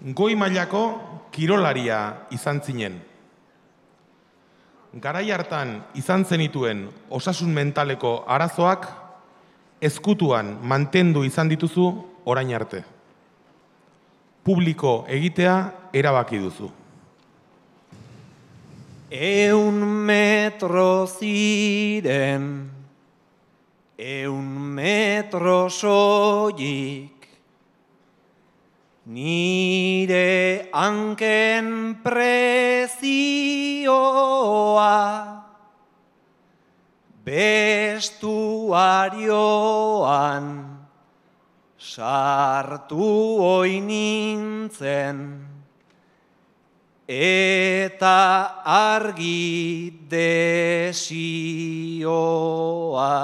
goi mailako kirolaria izan zinen. Garai hartan izan zenituen osasun mentaleko arazoak ezkutuan mantendu izan dituzu orain arte. Publiko egitea erabaki duzu. 100 metro ziren, 100 metro soilik, nire hanken prezioa, bestuarioan sartu oi nintzen, eta argi desioa.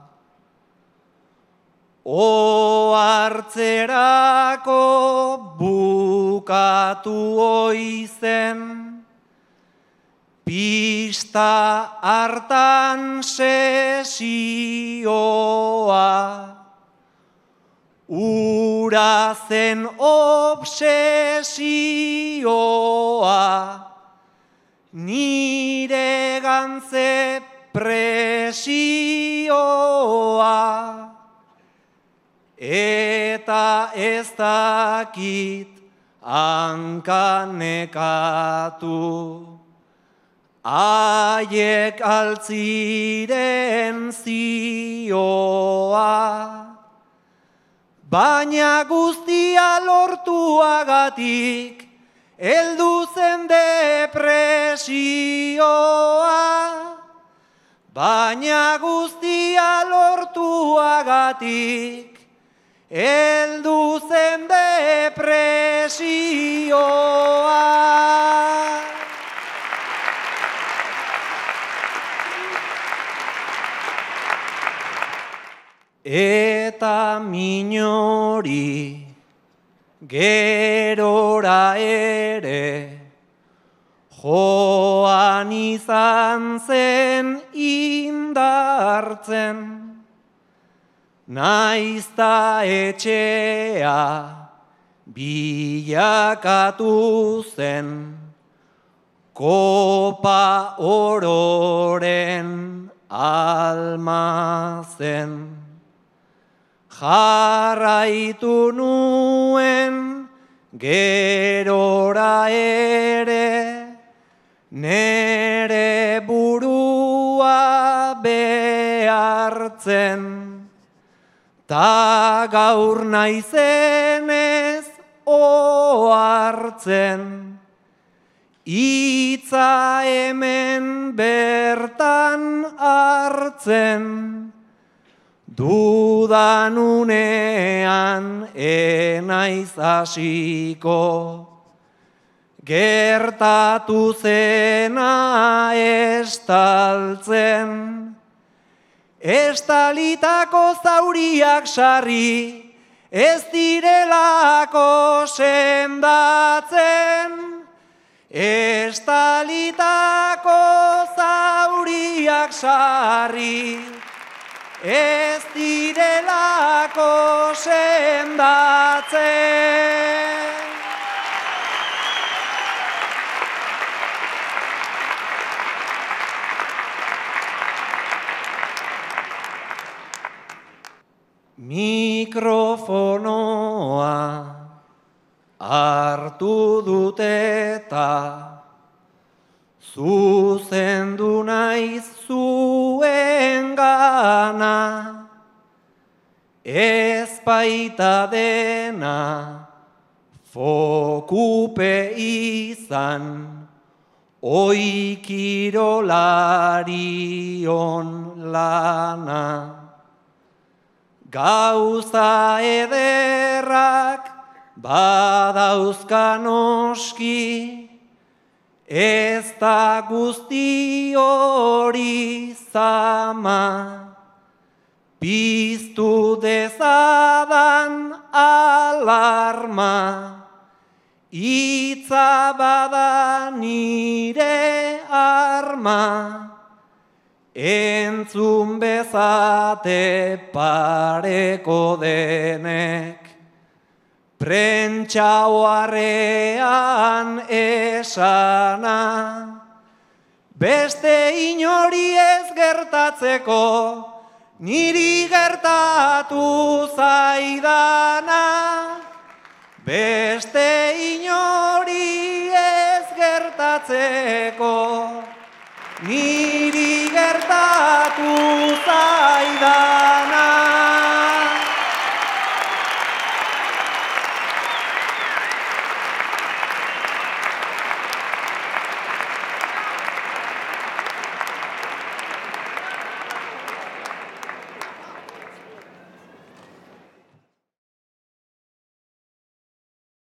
Ohartzerako bukatu oizen, pista hartan sesioa. Ura zen obsesioa, nire gantze presioa. Eta ez dakit hankanekatu, haiek altziren zioa. Baina guztia lortuagatik, heldu zen depresioa. Baina guztia lortuagatik, heldu zen depresioa. Eta minori gerora ere joan izan zen indartzen, naizta etxea bilakatu zen kopa ororen almazen. Jarraitu nuen gerora ere, nere burua behartzen, ta gaur naizenez ohartzen, hitza hemen bertan hartzen, dudanunean enaiz hasiko, gertatu zena estaltzen, estalitako zauriak sarri, ez direlako sendatzen, estalitako zauriak sarri, ez direlako sendatzen. Mikrofonoa hartu dut eta zuzendu naiz zuengana, ez baita dena fokupe izan, oi kirolarion lana. Gauza ederrak badauzka noski, ez da guzti hori zama, piztu dezadan alarma, hitza bada nire arma, entzun bezate pareko denek, prentsa oharrean esana, beste inori ez gertatzeko, niri gertatu zaidana. Beste inori ez gertatzeko, niri gertatu